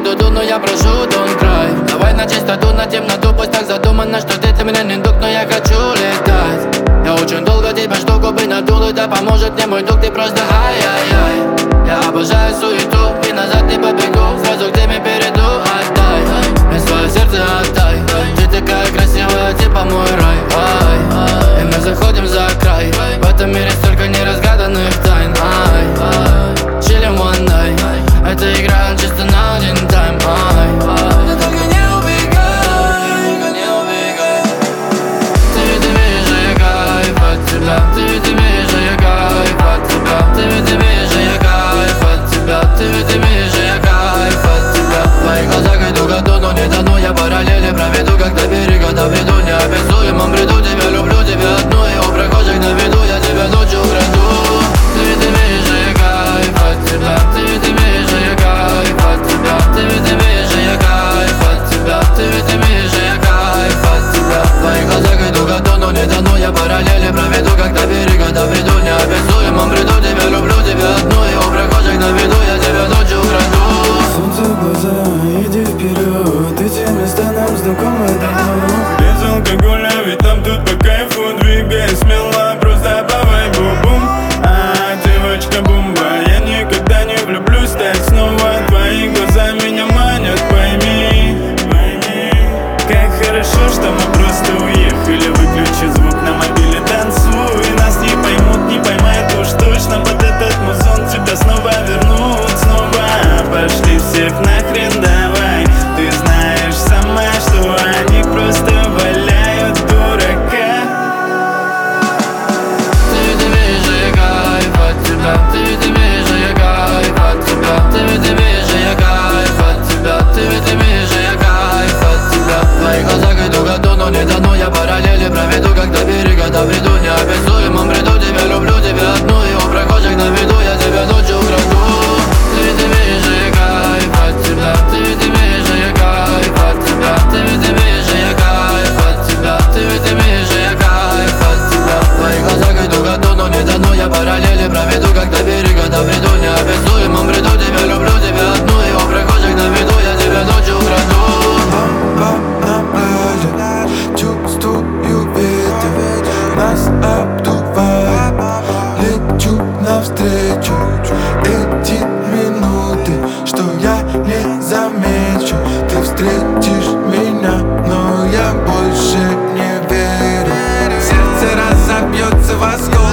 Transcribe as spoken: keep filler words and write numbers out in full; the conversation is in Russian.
ду-ду, но я прошу, don't cry. Давай на чистоту, на темноту, пусть так задумано, что ты, ты меня не друг, но я хочу летать. Я очень долго тебя жду, губы надул, и да поможет мне мой друг, ты просто ай-яй-яй. Я обожаю суету, и назад не побегу, сразу к теме перейду, отдай. Мне свое сердце отдай, ты такая красивая, типа мой рай, ай. И мы заходим за край, в этом мире столько неразгаданных тайн, ай. Chillin' one night, это игра чисто на один тайм, ай. Ты только не убегай, не убегай. Ты ведь имеешь же я кайф от тебя, ты ведь имеешь же я кайф от тебя, ты ведь имеешь же я кайф от тебя, ты ведь имеешь же я кайф от тебя. В твоих глазах иду году, но не тону, я параллели проведу, как до берега доведу. Неописуемом бреду, тебя люблю, тебя одну, и у прохожих на виду, я тебя ночью украду. Ты ведь имеешь же я кайф от тебя, ты ведь имеешь же я кайф от тебя, ты ведь имеешь же я кайф от тебя, ты ведь имеешь же я кайф от тебя. В твоих глазах иду году, но не тону, я параллели проведу, как до берега доведу. Неописуемом бреду, тебя люблю, тебя одну, и у прохожих на виду, я тебя ночью украду. Солнце в глаза, иди вперед, эти места нам знакомы давно. Без алкоголя, ведь нам тут по кайфу, двигай смело, просто по вайбу, бум. А, девочка бомба, я никогда не влюблюсь так снова. Твои глаза меня манят, пойми, пойми. Как хорошо, что мы просто уехали. Выключи звук на мобиле, танцуй. Нас не поймут, не поймают уж точно. Под этот музон тебя снова вернут, снова. Пошли всех нахрен, давай. Ты знаешь сама, что они просто валяют дурака. Ты ведь имеешь же я кайф от тебя, ты ведь имеешь же я кайф от тебя, ты ведь имеешь же я кайф от тебя, ты ведь имеешь же я кайф от тебя. В твоих глазах иду году, но не тону, я параллели проведу, как до берега доведу. Неописуемом бреду, тебя люблю, тебя одну, и у прохожих на виду, я тебя ночью украду. Ты ведь имеешь же я кайф от тебя, ты ведь имеешь же я кайф от тебя, ты ведь имеешь же я кайф от тебя, ты ведь имеешь же я кайф от тебя. В твоих глазах иду году, но не тону, я параллели проведу, как до берега доведу. Неописуемом бреду, тебя люблю, тебя одну, и у прохожих на виду, я тебя ночью украду. Бомба на пляже, чувствую ветер, нас обдувает, лечу навстречу. Эти минуты, что я не замечу, ты встретишь меня, но я больше не верю. Сердце разобьется в осколки.